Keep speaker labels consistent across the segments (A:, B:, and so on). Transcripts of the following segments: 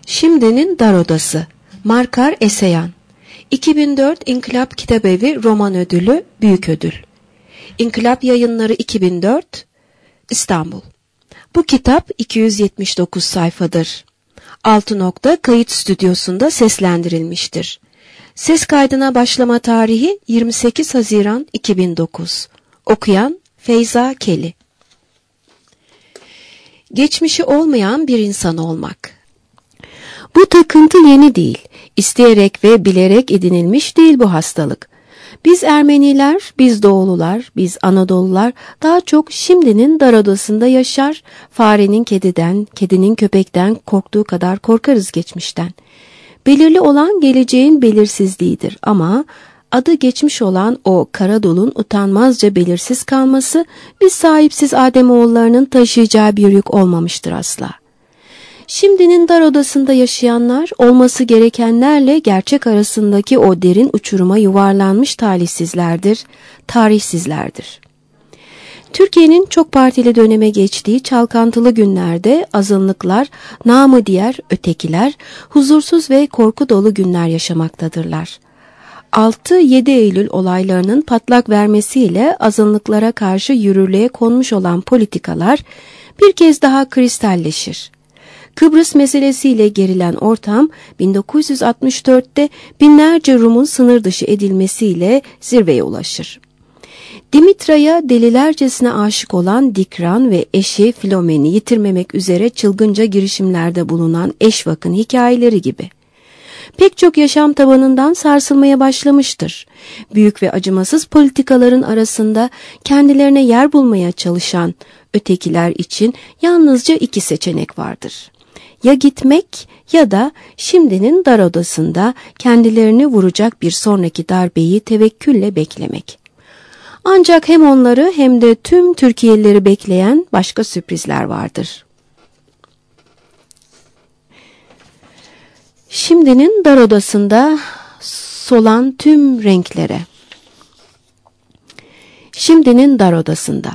A: Şimdinin Dar Odası. Markar Eseyan. 2004 İnkılap Kitabevi Roman Ödülü Büyük Ödül. İnkılap Yayınları 2004 İstanbul. Bu kitap 279 sayfadır. 6 nokta kayıt stüdyosunda seslendirilmiştir. Ses kaydına başlama tarihi 28 Haziran 2009. Okuyan Feyza Keli. Geçmişi olmayan bir insan olmak. Bu takıntı yeni değil. İsteyerek ve bilerek edinilmiş değil bu hastalık. Biz Ermeniler, biz Doğulular, biz Anadolular daha çok şimdinin dar odasında yaşar, farenin kediden, kedinin köpekten korktuğu kadar korkarız geçmişten. Belirli olan geleceğin belirsizliğidir ama adı geçmiş olan o Karadul'un utanmazca belirsiz kalması biz sahipsiz Ademoğullarının taşıyacağı bir yük olmamıştır asla. Şimdinin dar odasında yaşayanlar olması gerekenlerle gerçek arasındaki o derin uçuruma yuvarlanmış talihsizlerdir, tarihsizlerdir. Türkiye'nin çok partili döneme geçtiği çalkantılı günlerde azınlıklar, namı diğer ötekiler, huzursuz ve korku dolu günler yaşamaktadırlar. 6-7 Eylül olaylarının patlak vermesiyle azınlıklara karşı yürürlüğe konmuş olan politikalar bir kez daha kristalleşir. Kıbrıs meselesiyle gerilen ortam 1964'te binlerce Rum'un sınır dışı edilmesiyle zirveye ulaşır. Dimitra'ya delilercesine aşık olan Dikran ve eşi Filomen'i yitirmemek üzere çılgınca girişimlerde bulunan Eşvak'ın hikayeleri gibi. Pek çok yaşam tabanından sarsılmaya başlamıştır. Büyük ve acımasız politikaların arasında kendilerine yer bulmaya çalışan ötekiler için yalnızca iki seçenek vardır. Ya gitmek ya da şimdinin dar odasında kendilerini vuracak bir sonraki darbeyi tevekkülle beklemek. Ancak hem onları hem de tüm Türkiye'lileri bekleyen başka sürprizler vardır. Şimdinin dar odasında solan tüm renklere. Şimdinin dar odasında.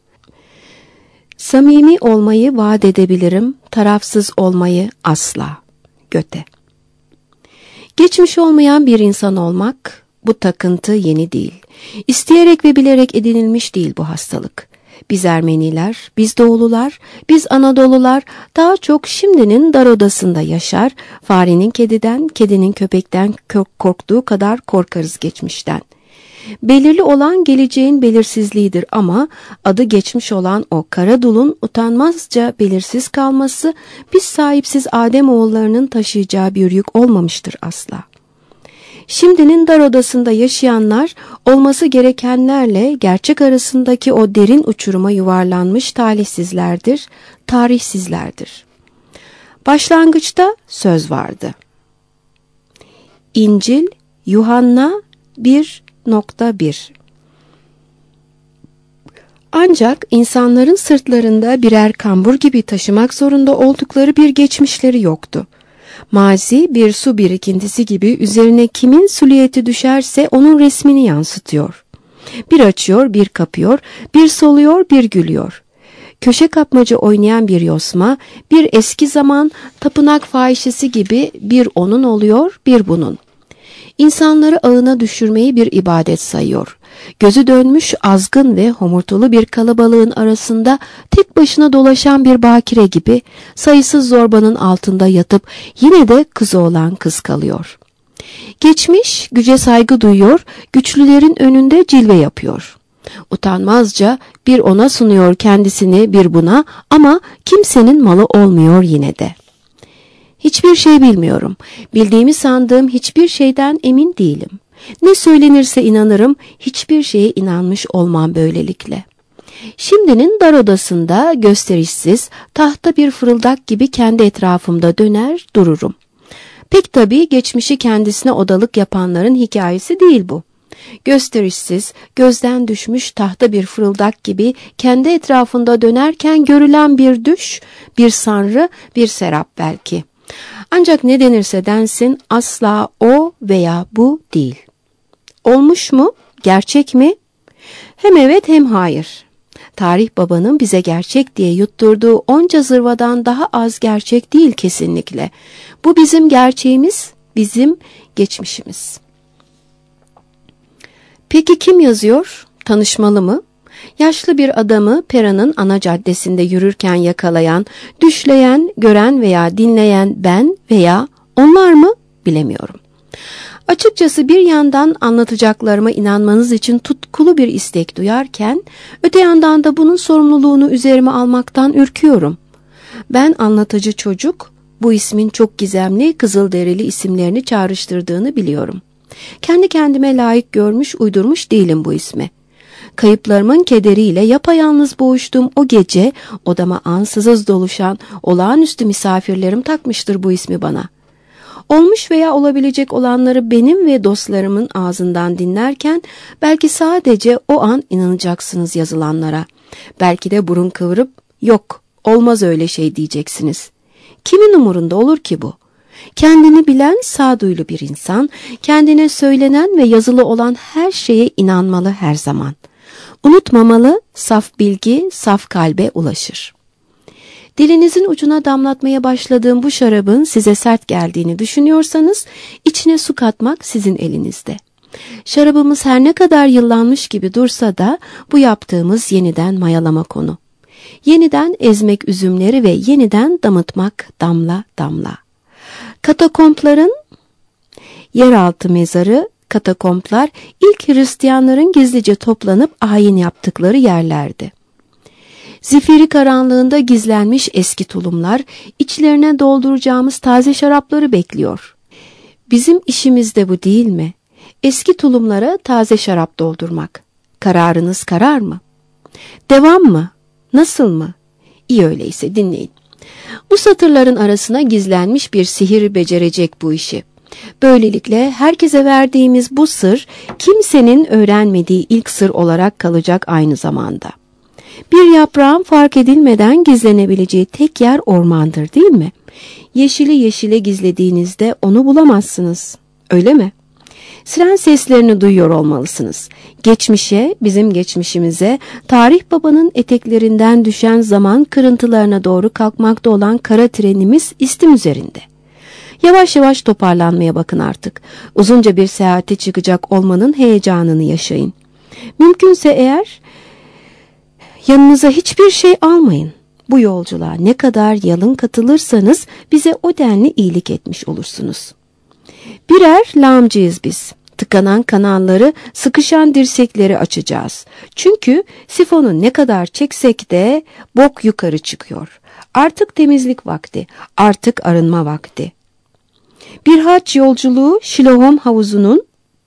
A: Samimi olmayı vaat edebilirim, tarafsız olmayı asla. Göte. Geçmiş olmayan bir insan olmak, bu takıntı yeni değil. İsteyerek ve bilerek edinilmiş değil bu hastalık. Biz Ermeniler, biz Doğulular, biz Anadolular daha çok şimdinin dar odasında yaşar, farenin kediden, kedinin köpekten korktuğu kadar korkarız geçmişten. Belirli olan geleceğin belirsizliğidir ama adı geçmiş olan o Karadul'un utanmazca belirsiz kalması biz sahipsiz Ademoğullarının taşıyacağı bir yük olmamıştır asla. Şimdinin dar odasında yaşayanlar olması gerekenlerle gerçek arasındaki o derin uçuruma yuvarlanmış talihsizlerdir, tarihsizlerdir. Başlangıçta söz vardı. İncil, Yuhanna 1.1. Ancak insanların sırtlarında birer kambur gibi taşımak zorunda oldukları bir geçmişleri yoktu. Mazi bir su birikintisi gibi üzerine kimin silüeti düşerse onun resmini yansıtıyor. Bir açıyor, bir kapıyor, bir soluyor, bir gülüyor. Köşe kapmaca oynayan bir yosma, bir eski zaman tapınak fahişesi gibi bir onun oluyor, bir bunun. İnsanları ağına düşürmeyi bir ibadet sayıyor. Gözü dönmüş azgın ve homurtulu bir kalabalığın arasında tek başına dolaşan bir bakire gibi sayısız zorbanın altında yatıp yine de kızı olan kız kalıyor. Geçmiş güce saygı duyuyor, güçlülerin önünde cilve yapıyor. Utanmazca bir ona sunuyor kendisini bir buna ama kimsenin malı olmuyor yine de. Hiçbir şey bilmiyorum. Bildiğimi sandığım hiçbir şeyden emin değilim. Ne söylenirse inanırım, hiçbir şeye inanmış olmam böylelikle. Şimdinin dar odasında gösterişsiz, tahta bir fırıldak gibi kendi etrafımda döner dururum. Pek tabii geçmişi kendisine odalık yapanların hikayesi değil bu. Gösterişsiz, gözden düşmüş tahta bir fırıldak gibi kendi etrafında dönerken görülen bir düş, bir sanrı, bir serap belki. Ancak ne denirse densin asla o veya bu değil. Olmuş mu? Gerçek mi? Hem evet hem hayır. tarih babanın bize gerçek diye yutturduğu onca zırvadan daha az gerçek değil kesinlikle. Bu bizim gerçeğimiz, bizim geçmişimiz. Peki kim yazıyor? Tanışmalı mı? Yaşlı bir adamı Pera'nın ana caddesinde yürürken yakalayan, düşleyen, gören veya dinleyen ben veya onlar mı? Bilemiyorum. Açıkçası bir yandan anlatacaklarıma inanmanız için tutkulu bir istek duyarken, öte yandan da bunun sorumluluğunu üzerime almaktan ürküyorum. Ben anlatıcı çocuk, bu ismin çok gizemli, kızılderili isimlerini çağrıştırdığını biliyorum. Kendi kendime layık görmüş, uydurmuş değilim bu ismi. Kayıplarımın kederiyle yapayalnız boğuştuğum o gece odama ansızız doluşan olağanüstü misafirlerim takmıştır bu ismi bana. Olmuş veya olabilecek olanları benim ve dostlarımın ağzından dinlerken belki sadece o an inanacaksınız yazılanlara. Belki de burun kıvırıp yok olmaz öyle şey diyeceksiniz. Kimin umurunda olur ki bu? Kendini bilen sağduyulu bir insan kendine söylenen ve yazılı olan her şeye inanmalı her zaman. Unutmamalı, saf bilgi saf kalbe ulaşır. Dilinizin ucuna damlatmaya başladığım bu şarabın size sert geldiğini düşünüyorsanız içine su katmak sizin elinizde. Şarabımız her ne kadar yıllanmış gibi dursa da bu yaptığımız yeniden mayalama konu. Yeniden ezmek üzümleri ve yeniden damıtmak damla damla. Katakompların yeraltı mezarı, katakomplar ilk Hristiyanların gizlice toplanıp ayin yaptıkları yerlerdi. Zifiri karanlığında gizlenmiş eski tulumlar içlerine dolduracağımız taze şarapları bekliyor. Bizim işimiz de bu değil mi? Eski tulumlara taze şarap doldurmak. Kararınız karar mı? Devam mı? Nasıl mı? İyi öyleyse dinleyin. Bu satırların arasına gizlenmiş bir sihir becerecek bu işi. Böylelikle herkese verdiğimiz bu sır kimsenin öğrenmediği ilk sır olarak kalacak aynı zamanda. Bir yaprağın fark edilmeden gizlenebileceği tek yer ormandır değil mi? Yeşili yeşile gizlediğinizde onu bulamazsınız. Öyle mi? Siren seslerini duyuyor olmalısınız. Geçmişe, bizim geçmişimize, tarih babanın eteklerinden düşen zaman kırıntılarına doğru kalkmakta olan kara trenimiz istim üzerinde. Yavaş yavaş toparlanmaya bakın artık. Uzunca bir seyahate çıkacak olmanın heyecanını yaşayın. Mümkünse eğer yanınıza hiçbir şey almayın. Bu yolculuğa ne kadar yalın katılırsanız bize o denli iyilik etmiş olursunuz. Birer lağımcıyız biz. Tıkanan kanalları, sıkışan dirsekleri açacağız. Çünkü sifonu ne kadar çeksek de bok yukarı çıkıyor. Artık temizlik vakti, artık arınma vakti. Bir hac yolculuğu Şilohom havuzunun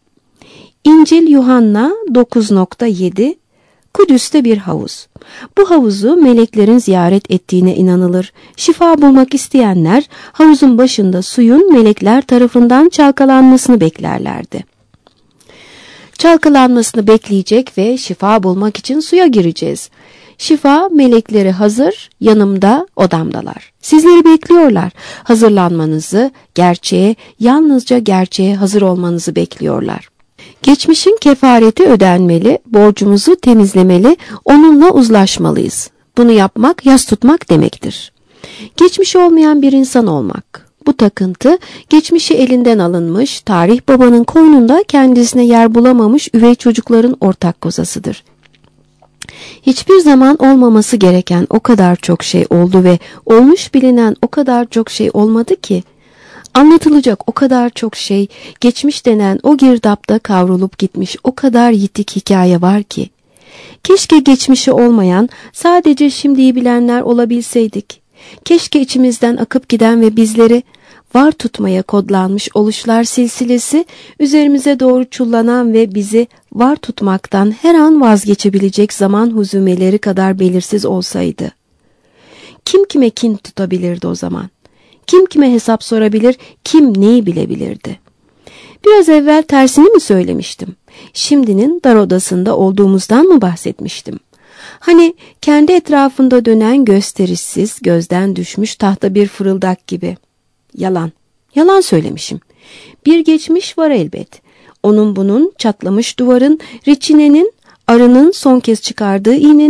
A: İncil Yuhanna 9.7 Kudüs'te bir havuz. Bu havuzu meleklerin ziyaret ettiğine inanılır. Şifa bulmak isteyenler havuzun başında suyun melekler tarafından çalkalanmasını beklerlerdi. Çalkalanmasını bekleyecek ve şifa bulmak için suya gireceğiz. Şifa melekleri hazır, yanımda, odamdalar. Sizleri bekliyorlar. Hazırlanmanızı, gerçeğe, yalnızca gerçeğe hazır olmanızı bekliyorlar. Geçmişin kefareti ödenmeli, borcumuzu temizlemeli, onunla uzlaşmalıyız. Bunu yapmak, yas tutmak demektir. Geçmişi olmayan bir insan olmak. Bu takıntı, geçmişi elinden alınmış, tarih babanın koynunda kendisine yer bulamamış üvey çocukların ortak kozasıdır. Hiçbir zaman olmaması gereken o kadar çok şey oldu ve olmuş bilinen o kadar çok şey olmadı ki, anlatılacak o kadar çok şey, geçmiş denen o girdapta kavrulup gitmiş o kadar yitik hikaye var ki. Keşke geçmişi olmayan, sadece şimdiyi bilenler olabilseydik. Keşke içimizden akıp giden ve bizleri var tutmaya kodlanmış oluşlar silsilesi, üzerimize doğru çullanan ve bizi var tutmaktan her an vazgeçebilecek zaman huzumeleri kadar belirsiz olsaydı. Kim kime kin tutabilirdi o zaman? Kim kime hesap sorabilir, kim neyi bilebilirdi? Biraz evvel tersini mi söylemiştim? Şimdinin dar odasında olduğumuzdan mı bahsetmiştim? Hani kendi etrafında dönen gösterişsiz, gözden düşmüş tahta bir fırıldak gibi. Yalan, yalan söylemişim. Bir geçmiş var elbet. Onun bunun, çatlamış duvarın, reçinenin, arının son kez çıkardığı iğnenin,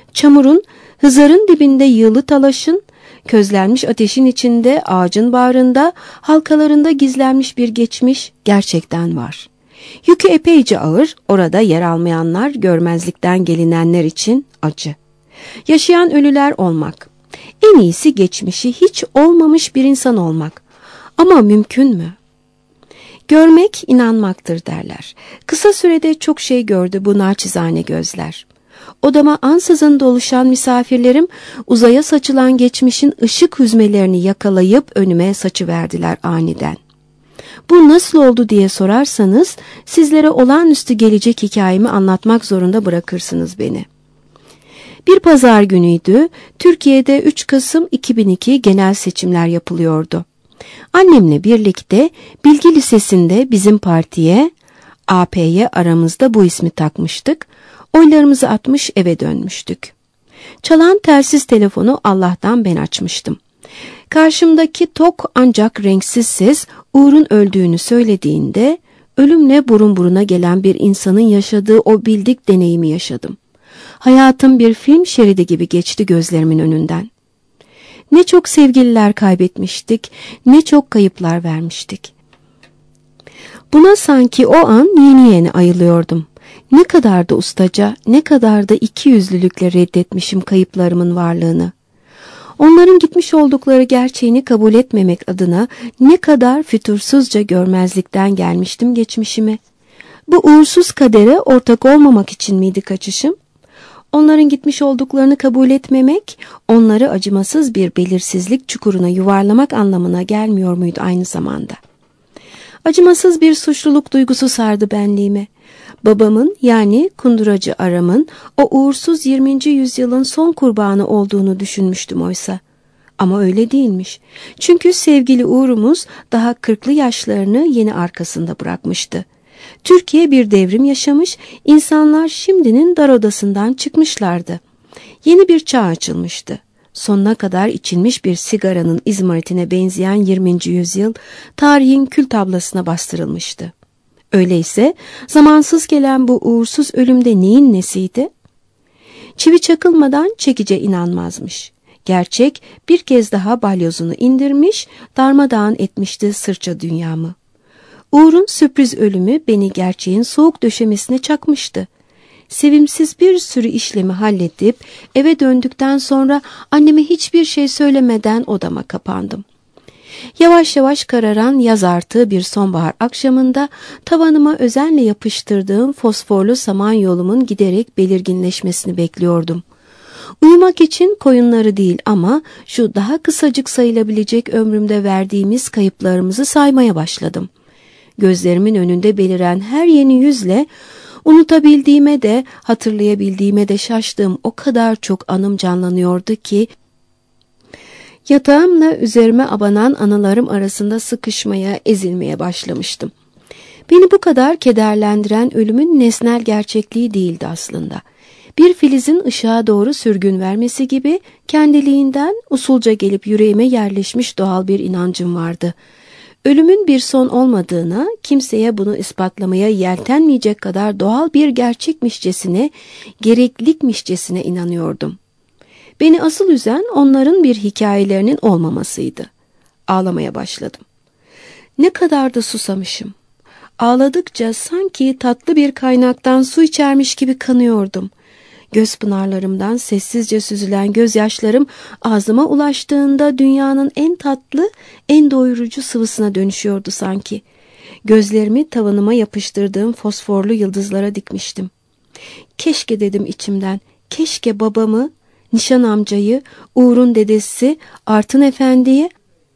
A: Çamurun, hızarın dibinde yığılı talaşın, közlenmiş ateşin içinde, ağacın bağrında, halkalarında gizlenmiş bir geçmiş gerçekten var. Yükü epeyce ağır, orada yer almayanlar, görmezlikten gelinenler için acı. Yaşayan ölüler olmak, en iyisi geçmişi hiç olmamış bir insan olmak. Ama mümkün mü? Görmek inanmaktır derler. Kısa sürede çok şey gördü bu naçizane gözler. Odama ansızın doluşan misafirlerim uzaya saçılan geçmişin ışık hüzmelerini yakalayıp önüme saçıverdiler aniden. Bu nasıl oldu diye sorarsanız sizlere olağanüstü gelecek hikayemi anlatmak zorunda bırakırsınız beni. Bir pazar günüydü. Türkiye'de 3 Kasım 2002 genel seçimler yapılıyordu. Annemle birlikte Bilgi Lisesi'nde bizim partiye, AP'ye aramızda bu ismi takmıştık. Oylarımızı atmış eve dönmüştük. Çalan telsiz telefonu Allah'tan ben açmıştım. Karşımdaki tok ancak renksiz ses Uğur'un öldüğünü söylediğinde ölümle burun buruna gelen bir insanın yaşadığı o bildik deneyimi yaşadım. Hayatım bir film şeridi gibi geçti gözlerimin önünden. Ne çok sevgililer kaybetmiştik, ne çok kayıplar vermiştik. Buna sanki o an yeni yeni ayılıyordum. Ne kadar da ustaca, ne kadar da ikiyüzlülükle reddetmişim kayıplarımın varlığını. Onların gitmiş oldukları gerçeğini kabul etmemek adına ne kadar fütursuzca görmezlikten gelmiştim geçmişime. Bu uğursuz kadere ortak olmamak için miydi kaçışım? Onların gitmiş olduklarını kabul etmemek, onları acımasız bir belirsizlik çukuruna yuvarlamak anlamına gelmiyor muydu aynı zamanda? Acımasız bir suçluluk duygusu sardı benliğime. Babamın yani kunduracı Aram'ın o uğursuz 20. yüzyılın son kurbanı olduğunu düşünmüştüm oysa. Ama öyle değilmiş. Çünkü sevgili Uğur'umuz daha 40'lı yaşlarını yeni arkasında bırakmıştı. Türkiye bir devrim yaşamış, insanlar şimdinin dar odasından çıkmışlardı. Yeni bir çağ açılmıştı. Sonuna kadar içilmiş bir sigaranın izmaritine benzeyen 20. yüzyıl tarihin kül tablasına bastırılmıştı. Öyleyse zamansız gelen bu uğursuz ölümde neyin nesiydi? Çivi çakılmadan çekice inanmazmış. Gerçek bir kez daha balyozunu indirmiş, darmadağın etmişti sırça dünyamı. Uğur'un sürpriz ölümü beni gerçeğin soğuk döşemesine çakmıştı. Sevimsiz bir sürü işlemi halledip eve döndükten sonra anneme hiçbir şey söylemeden odama kapandım. Yavaş yavaş kararan yaz artığı bir sonbahar akşamında tavanıma özenle yapıştırdığım fosforlu samanyolumun giderek belirginleşmesini bekliyordum. Uyumak için koyunları değil ama şu daha kısacık sayılabilecek ömrümde verdiğimiz kayıplarımızı saymaya başladım. Gözlerimin önünde beliren her yeni yüzle unutabildiğime de hatırlayabildiğime de şaştığım o kadar çok anım canlanıyordu ki yatağımla üzerime abanan anılarım arasında sıkışmaya, ezilmeye başlamıştım. Beni bu kadar kederlendiren ölümün nesnel gerçekliği değildi aslında. Bir filizin ışığa doğru sürgün vermesi gibi kendiliğinden usulca gelip yüreğime yerleşmiş doğal bir inancım vardı. Ölümün bir son olmadığına, kimseye bunu ispatlamaya yeltenmeyecek kadar doğal bir gerçekmişçesine, gereklilikmişçesine inanıyordum. Beni asıl üzen onların bir hikayelerinin olmamasıydı. Ağlamaya başladım. Ne kadar da susamışım. Ağladıkça sanki tatlı bir kaynaktan su içermiş gibi kanıyordum. Göz pınarlarımdan sessizce süzülen gözyaşlarım ağzıma ulaştığında dünyanın en tatlı, en doyurucu sıvısına dönüşüyordu sanki. Gözlerimi tavanıma yapıştırdığım fosforlu yıldızlara dikmiştim. Keşke dedim içimden, keşke babamı, Nişan amcayı, Uğur'un dedesi, Artın Efendi'yi,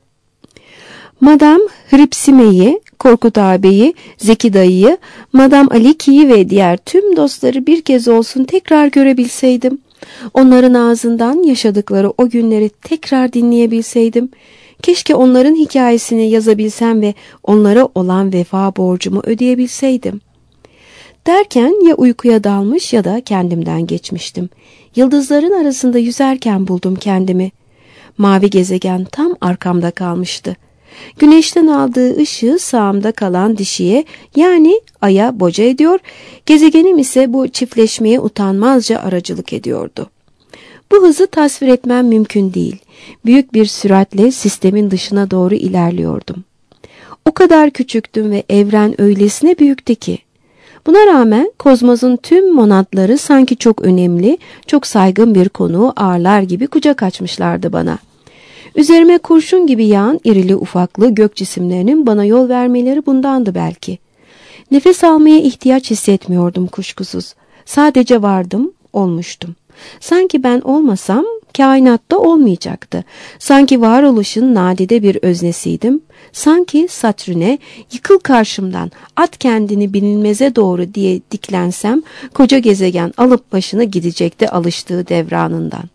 A: Madam Hripsime'yi, Korkut ağabeyi, Zeki dayıyı, Madam Aliki'yi ve diğer tüm dostları bir kez olsun tekrar görebilseydim. Onların ağzından yaşadıkları o günleri tekrar dinleyebilseydim. Keşke onların hikayesini yazabilsem ve onlara olan vefa borcumu ödeyebilseydim. Derken ya uykuya dalmış ya da kendimden geçmiştim. Yıldızların arasında yüzerken buldum kendimi. Mavi gezegen tam arkamda kalmıştı. Güneşten aldığı ışığı sağımda kalan dişiye yani aya boca ediyor, gezegenim ise bu çiftleşmeye utanmazca aracılık ediyordu. Bu hızı tasvir etmem mümkün değil. Büyük bir süratle sistemin dışına doğru ilerliyordum. O kadar küçüktüm ve evren öylesine büyüktü ki. Buna rağmen kozmosun tüm monadları sanki çok önemli, çok saygın bir konuğu ağırlar gibi kucak açmışlardı bana. Üzerime kurşun gibi yağan irili ufaklı gök cisimlerinin bana yol vermeleri bundandı belki. Nefes almaya ihtiyaç hissetmiyordum kuşkusuz. Sadece vardım, olmuştum. Sanki ben olmasam kainatta olmayacaktı. Sanki varoluşun nadide bir öznesiydim. Sanki Satürn'e yıkıl karşımdan, at kendini bilinmeze doğru diye diklensem koca gezegen alıp başını gidecekti alıştığı devranından.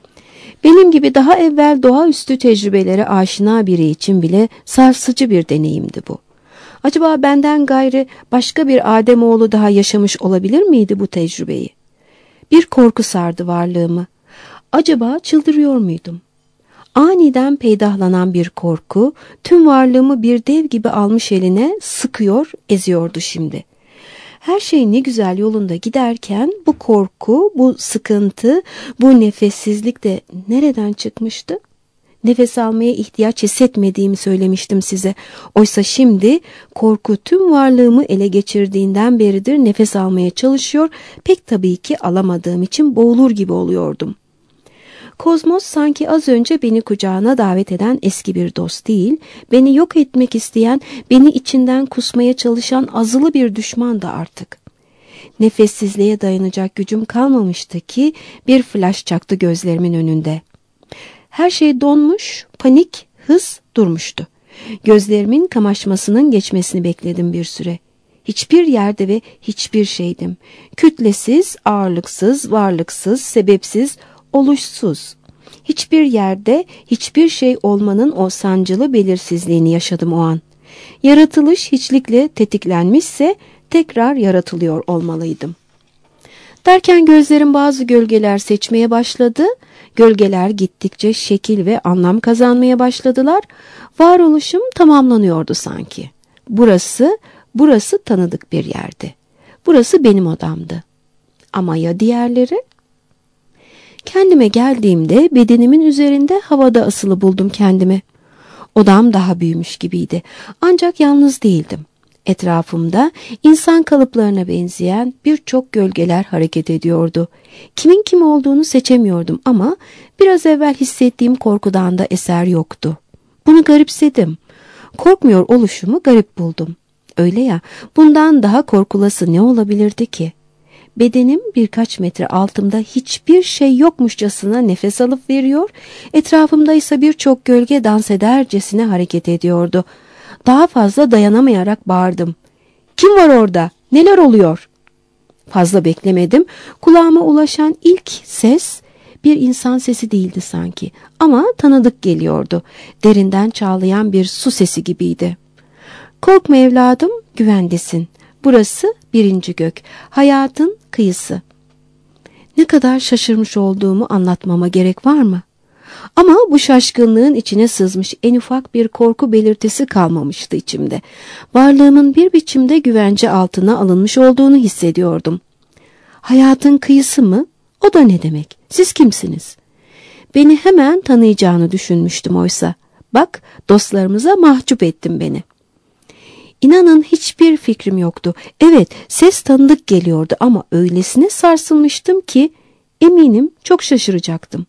A: Benim gibi daha evvel doğaüstü tecrübelere aşina biri için bile sarsıcı bir deneyimdi bu. Acaba benden gayrı başka bir Ademoğlu daha yaşamış olabilir miydi bu tecrübeyi? Bir korku sardı varlığımı. Acaba çıldırıyor muydum? Aniden peydahlanan bir korku tüm varlığımı bir dev gibi almış eline sıkıyor, eziyordu şimdi. Her şey ne güzel yolunda giderken bu korku, bu sıkıntı, bu nefessizlik de nereden çıkmıştı? Nefes almaya ihtiyaç hissetmediğimi söylemiştim size. Oysa şimdi korku tüm varlığımı ele geçirdiğinden beridir nefes almaya çalışıyor, pek tabii ki alamadığım için boğulur gibi oluyordum. Kozmos sanki az önce beni kucağına davet eden eski bir dost değil, beni yok etmek isteyen, beni içinden kusmaya çalışan azılı bir düşman da artık. Nefessizliğe dayanacak gücüm kalmamıştı ki bir flash çaktı gözlerimin önünde. Her şey donmuş, panik, hız durmuştu. Gözlerimin kamaşmasının geçmesini bekledim bir süre. Hiçbir yerde ve hiçbir şeydim. Kütlesiz, ağırlıksız, varlıksız, sebepsiz, oluşsuz. Hiçbir yerde, hiçbir şey olmanın o sancılı belirsizliğini yaşadım o an. Yaratılış hiçlikle tetiklenmişse tekrar yaratılıyor olmalıydım. Derken gözlerim bazı gölgeler seçmeye başladı. Gölgeler gittikçe şekil ve anlam kazanmaya başladılar. Varoluşum tamamlanıyordu sanki. Burası tanıdık bir yerdi. Burası benim odamdı. Ama ya diğerleri? Kendime geldiğimde bedenimin üzerinde havada asılı buldum kendimi. Odam daha büyümüş gibiydi. Ancak yalnız değildim. Etrafımda insan kalıplarına benzeyen birçok gölgeler hareket ediyordu. Kimin kim olduğunu seçemiyordum ama biraz evvel hissettiğim korkudan da eser yoktu. Bunu garipsedim. Korkmuyor oluşumu garip buldum. Öyle ya, bundan daha korkulası ne olabilirdi ki? Bedenim birkaç metre altımda hiçbir şey yokmuşçasına nefes alıp veriyor, etrafımda ise birçok gölge dans edercesine hareket ediyordu. Daha fazla dayanamayarak bağırdım. Kim var orada? Neler oluyor? Fazla beklemedim. Kulağıma ulaşan ilk ses bir insan sesi değildi sanki ama tanıdık geliyordu. Derinden çağlayan bir su sesi gibiydi. Korkma evladım, güvendesin. Burası birinci gök, hayatın kıyısı. Ne kadar şaşırmış olduğumu anlatmama gerek var mı? Ama bu şaşkınlığın içine sızmış en ufak bir korku belirtisi kalmamıştı içimde. Varlığımın bir biçimde güvence altına alınmış olduğunu hissediyordum. Hayatın kıyısı mı? O da ne demek? Siz kimsiniz? Beni hemen tanıyacağını düşünmüştüm oysa. Bak, dostlarımıza mahcup ettin beni. İnanın hiçbir fikrim yoktu. Evet, ses tanıdık geliyordu ama öylesine sarsılmıştım ki eminim çok şaşıracaktım.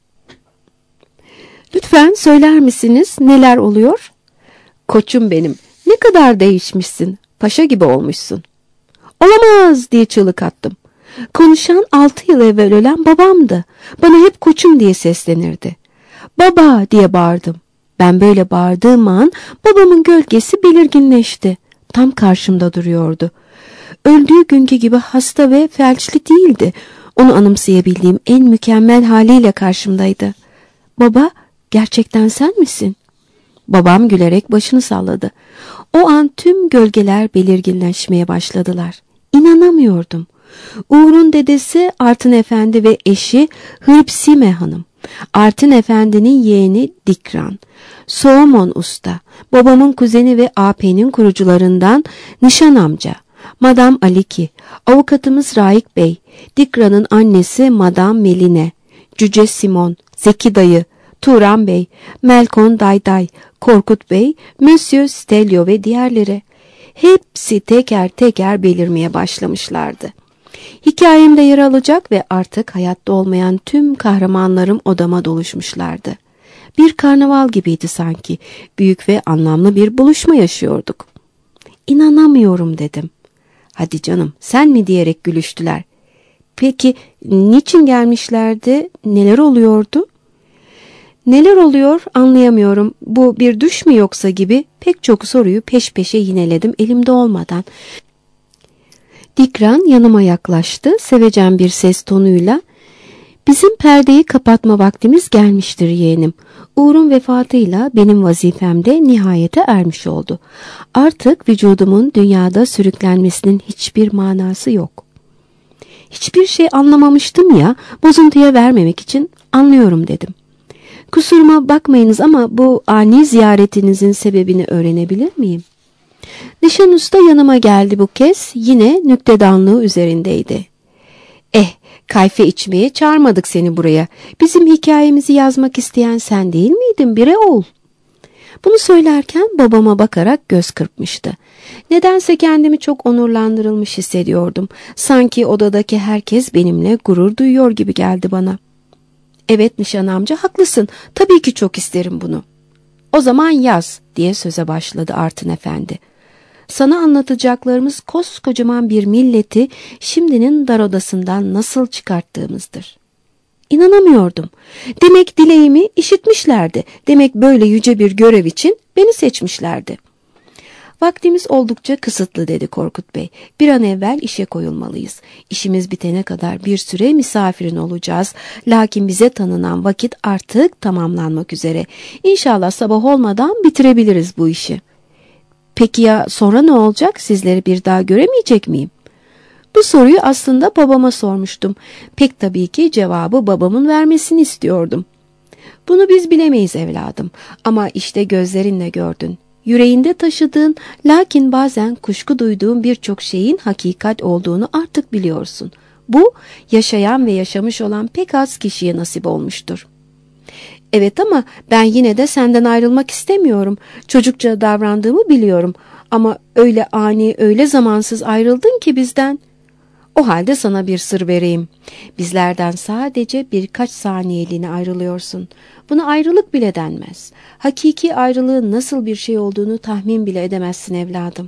A: Lütfen söyler misiniz neler oluyor? Koçum benim, ne kadar değişmişsin, paşa gibi olmuşsun. Olamaz diye çığlık attım. Konuşan 6 yıl evvel ölen babamdı. Bana hep koçum diye seslenirdi. Baba diye bağırdım. Ben böyle bağırdığım an babamın gölgesi belirginleşti. Tam karşımda duruyordu. Öldüğü günkü gibi hasta ve felçli değildi. Onu anımsayabildiğim en mükemmel haliyle karşımdaydı. Baba, gerçekten sen misin? Babam gülerek başını salladı. O an tüm gölgeler belirginleşmeye başladılar. İnanamıyordum. Uğur'un dedesi Artın Efendi ve eşi Hırpsime Hanım. Artın Efendi'nin yeğeni Dikran. Soğumon Usta. Babamın kuzeni ve AP'nin kurucularından Nişan amca. Madam Aliki. Avukatımız Raik Bey. Dikran'ın annesi Madam Meline. Cüce Simon, Zeki Dayı, Turan Bey, Melkon Dayday, Korkut Bey, Monsieur Stelio ve diğerleri. Hepsi teker teker belirmeye başlamışlardı. Hikayemde yer alacak ve artık hayatta olmayan tüm kahramanlarım odama doluşmuşlardı. Bir karnaval gibiydi sanki. Büyük ve anlamlı bir buluşma yaşıyorduk. İnanamıyorum dedim. Hadi canım, sen mi diyerek gülüştüler. Peki niçin gelmişlerdi? Neler oluyordu? Neler oluyor anlayamıyorum. Bu bir düş mü yoksa gibi pek çok soruyu peş peşe yineledim elimde olmadan. Dikran yanıma yaklaştı. Sevecen bir ses tonuyla "Bizim perdeyi kapatma vaktimiz gelmiştir yeğenim. Uğur'un vefatıyla benim vazifem de nihayete ermiş oldu. Artık vücudumun dünyada sürüklenmesinin hiçbir manası yok." Hiçbir şey anlamamıştım ya, bozuntuya vermemek için "Anlıyorum" dedim. "Kusuruma bakmayınız ama bu ani ziyaretinizin sebebini öğrenebilir miyim?" Nişan Usta yanıma geldi bu kez, yine nüktedanlığı üzerindeydi. Kayfe içmeye çağırmadık seni buraya. Bizim hikayemizi yazmak isteyen sen değil miydin bre oğul? Bunu söylerken babama bakarak göz kırpmıştı. Nedense kendimi çok onurlandırılmış hissediyordum. Sanki odadaki herkes benimle gurur duyuyor gibi geldi bana. "Evet Nişan amca, haklısın. Tabii ki çok isterim bunu." "O zaman yaz," diye söze başladı Artun Efendi. "Sana anlatacaklarımız koskocaman bir milleti şimdinin dar odasından nasıl çıkarttığımızdır." İnanamıyordum. Demek dileğimi işitmişlerdi. Demek böyle yüce bir görev için beni seçmişlerdi. "Vaktimiz oldukça kısıtlı," dedi Korkut Bey. "Bir an evvel işe koyulmalıyız. İşimiz bitene kadar bir süre misafirin olacağız. Lakin bize tanınan vakit artık tamamlanmak üzere. İnşallah sabah olmadan bitirebiliriz bu işi." "Peki ya sonra ne olacak? Sizleri bir daha göremeyecek miyim?" Bu soruyu aslında babama sormuştum. Pek tabii ki cevabı babamın vermesini istiyordum. "Bunu biz bilemeyiz evladım. Ama işte gözlerinle gördün. Yüreğinde taşıdığın, lakin bazen kuşku duyduğun birçok şeyin hakikat olduğunu artık biliyorsun. Bu, yaşayan ve yaşamış olan pek az kişiye nasip olmuştur." "Evet ama ben yine de senden ayrılmak istemiyorum. Çocukça davrandığımı biliyorum. Ama öyle ani, öyle zamansız ayrıldın ki bizden." "O halde sana bir sır vereyim. Bizlerden sadece birkaç saniyeliğine ayrılıyorsun. Buna ayrılık bile denmez. Hakiki ayrılığın nasıl bir şey olduğunu tahmin bile edemezsin evladım."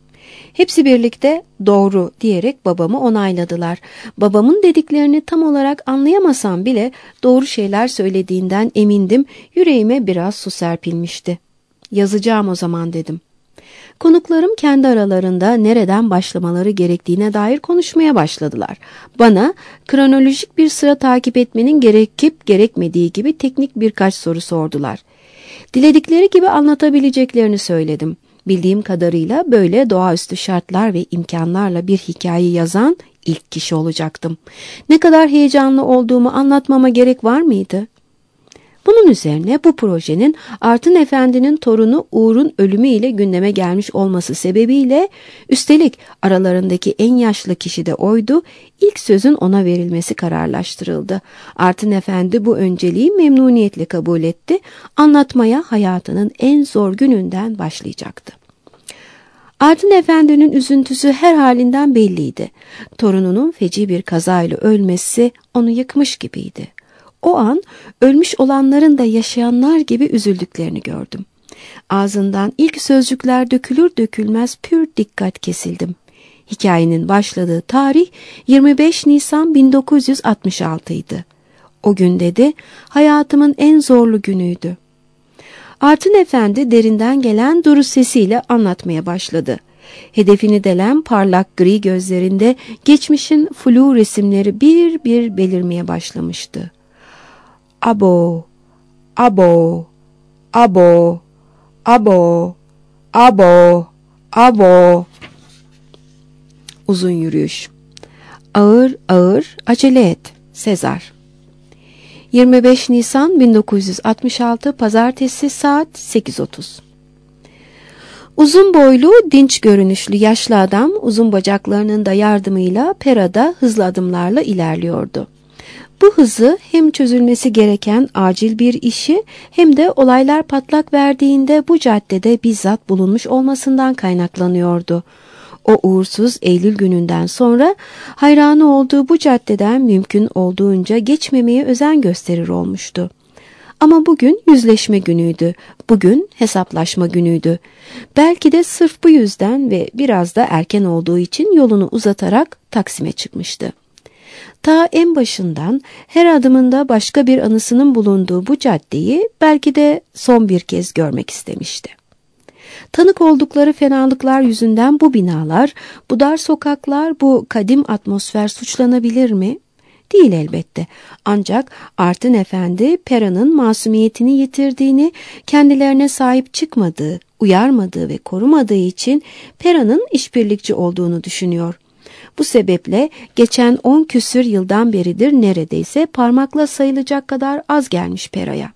A: Hepsi birlikte "Doğru" diyerek babamı onayladılar. Babamın dediklerini tam olarak anlayamasam bile doğru şeyler söylediğinden emindim. Yüreğime biraz su serpilmişti. "Yazacağım o zaman," dedim. Konuklarım kendi aralarında nereden başlamaları gerektiğine dair konuşmaya başladılar. Bana kronolojik bir sıra takip etmenin gerekip gerekmediği gibi teknik birkaç soru sordular. Diledikleri gibi anlatabileceklerini söyledim. Bildiğim kadarıyla böyle doğaüstü şartlar ve imkanlarla bir hikaye yazan ilk kişi olacaktım. Ne kadar heyecanlı olduğumu anlatmama gerek var mıydı? Bunun üzerine bu projenin Artun Efendi'nin torunu Uğur'un ölümüyle gündeme gelmiş olması sebebiyle, üstelik aralarındaki en yaşlı kişi de oydu, ilk sözün ona verilmesi kararlaştırıldı. Artun Efendi bu önceliği memnuniyetle kabul etti. Anlatmaya hayatının en zor gününden başlayacaktı. Artun Efendi'nin üzüntüsü her halinden belliydi. Torununun feci bir kazayla ölmesi onu yıkmış gibiydi. O an ölmüş olanların da yaşayanlar gibi üzüldüklerini gördüm. Ağzından ilk sözcükler dökülür dökülmez pür dikkat kesildim. Hikayenin başladığı tarih 25 Nisan 1966 idi. O gün dedi, hayatımın en zorlu günüydü. Artun Efendi derinden gelen duru sesiyle anlatmaya başladı. Hedefini delen parlak gri gözlerinde geçmişin flu resimleri bir bir belirmeye başlamıştı. "Abo, abo, abo, abo, abo, abo." Uzun yürüyüş. "Ağır ağır acele et." Sezar. 25 Nisan 1966 Pazartesi saat 8:30. Uzun boylu, dinç görünüşlü yaşlı adam uzun bacaklarının da yardımıyla perada hızlı adımlarla ilerliyordu. Bu hızı hem çözülmesi gereken acil bir işi hem de olaylar patlak verdiğinde bu caddede bizzat bulunmuş olmasından kaynaklanıyordu. O uğursuz Eylül gününden sonra hayranı olduğu bu caddeden mümkün olduğunca geçmemeye özen gösterir olmuştu. Ama bugün yüzleşme günüydü. Bugün hesaplaşma günüydü. Belki de sırf bu yüzden ve biraz da erken olduğu için yolunu uzatarak Taksim'e çıkmıştı. Ta en başından her adımında başka bir anısının bulunduğu bu caddeyi belki de son bir kez görmek istemişti. Tanık oldukları fenalıklar yüzünden bu binalar, bu dar sokaklar, bu kadim atmosfer suçlanabilir mi? Değil elbette. Ancak Artin Efendi Pera'nın masumiyetini yitirdiğini, kendilerine sahip çıkmadığı, uyarmadığı ve korumadığı için Pera'nın işbirlikçi olduğunu düşünüyor. Bu sebeple geçen 10 küsür yıldan beridir neredeyse parmakla sayılacak kadar az gelmiş Pera'ya.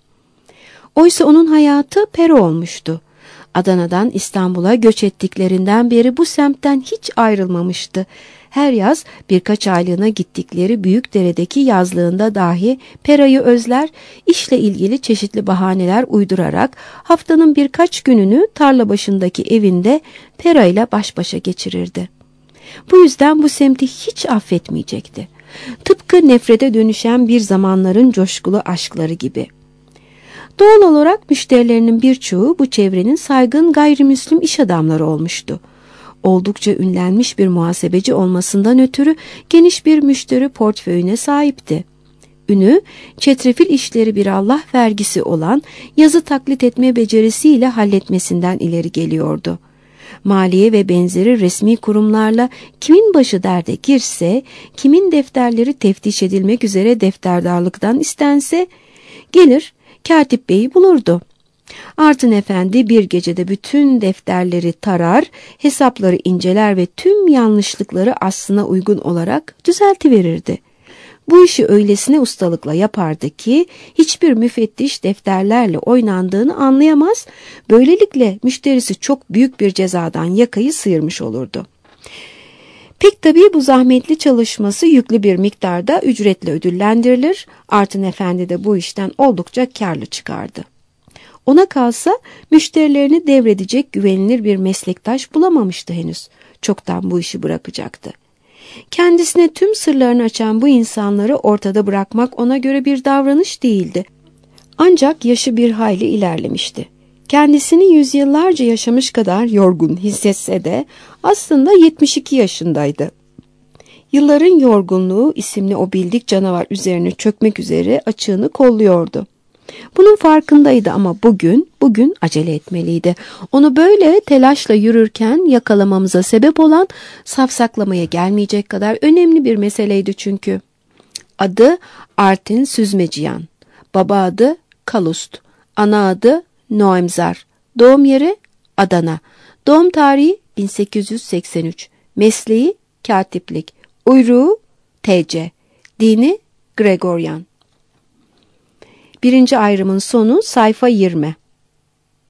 A: Oysa onun hayatı Pera olmuştu. Adana'dan İstanbul'a göç ettiklerinden beri bu semtten hiç ayrılmamıştı. Her yaz birkaç aylığına gittikleri Büyükdere'deki yazlığında dahi Pera'yı özler, işle ilgili çeşitli bahaneler uydurarak haftanın birkaç gününü tarla başındaki evinde Pera ile baş başa geçirirdi. Bu yüzden bu semti hiç affetmeyecekti. Tıpkı nefrete dönüşen bir zamanların coşkulu aşkları gibi. Doğal olarak müşterilerinin birçoğu bu çevrenin saygın gayrimüslim iş adamları olmuştu. Oldukça ünlenmiş bir muhasebeci olmasından ötürü geniş bir müşteri portföyüne sahipti. Ünü, çetrefil işleri bir Allah vergisi olan yazı taklit etme becerisiyle halletmesinden ileri geliyordu. Maliye ve benzeri resmi kurumlarla kimin başı derde girse, kimin defterleri teftiş edilmek üzere defterdarlıktan istense, gelir Katip Bey'i bulurdu. Artin Efendi bir gecede bütün defterleri tarar, hesapları inceler ve tüm yanlışlıkları aslına uygun olarak düzeltiverirdi. Bu işi öylesine ustalıkla yapardı ki hiçbir müfettiş defterlerle oynandığını anlayamaz, böylelikle müşterisi çok büyük bir cezadan yakayı sıyırmış olurdu. Pek tabii bu zahmetli çalışması yüklü bir miktarda ücretle ödüllendirilir. Artin Efendi de bu işten oldukça karlı çıkardı. Ona kalsa müşterilerini devredecek güvenilir bir meslektaş bulamamıştı henüz. Çoktan bu işi bırakacaktı. Kendisine tüm sırlarını açan bu insanları ortada bırakmak ona göre bir davranış değildi. Ancak yaşı bir hayli ilerlemişti. Kendisini yüzyıllarca yaşamış kadar yorgun hissetse de aslında 72 yaşındaydı. Yılların yorgunluğu isimli o bildik canavar üzerine çökmek üzere açığını kolluyordu. Bunun farkındaydı ama bugün acele etmeliydi. Onu böyle telaşla yürürken yakalamamıza sebep olan safsaklamaya gelmeyecek kadar önemli bir meseleydi çünkü. Adı Artin Süzmeciyan, baba adı Kalust, ana adı Noemzar, doğum yeri Adana, doğum tarihi 1883, mesleği katiplik, uyruğu TC, dini Gregoryan. Birinci ayrımın sonu sayfa 20.